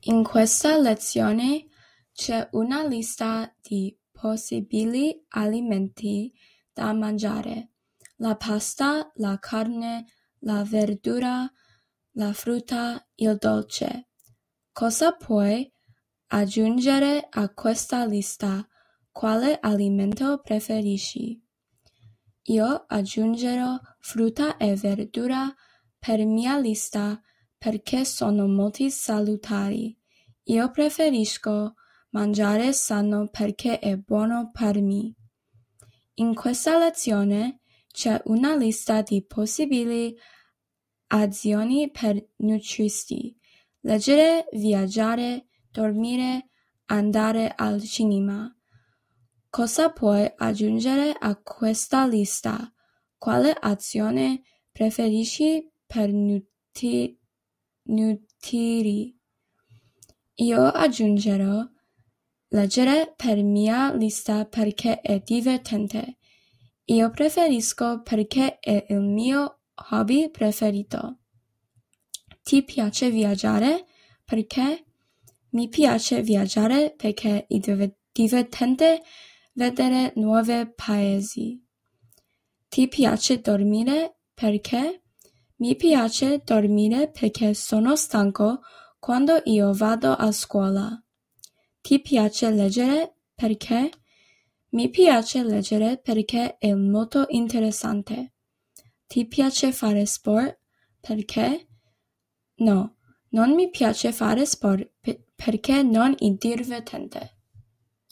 In questa lezione c'è una lista di possibili alimenti da mangiare: la pasta, la carne, la verdura, la frutta, il dolce. Cosa puoi aggiungere a questa lista? Quale alimento preferisci? Io aggiungerò frutta e verdura per mia lista perché sono molto salutari. Io preferisco mangiare sano perché è buono per me. In questa lezione c'è una lista di possibili azioni per nutristi: leggere, viaggiare, dormire, andare al cinema. Cosa puoi aggiungere a questa lista? Quale azione preferisci per nutrire? Io aggiungerò leggere per mia lista perché è divertente. Io preferisco perché è il mio hobby preferito. Ti piace viaggiare? Perché? Mi piace viaggiare perché è divertente vedere nuovi paesi. Ti piace dormire? Perché? Mi piace dormire perché sono stanco quando io vado a scuola. Ti piace leggere? Perché? Mi piace leggere perché è molto interessante. Ti piace fare sport? Perché? No, non mi piace fare sport perché non è divertente.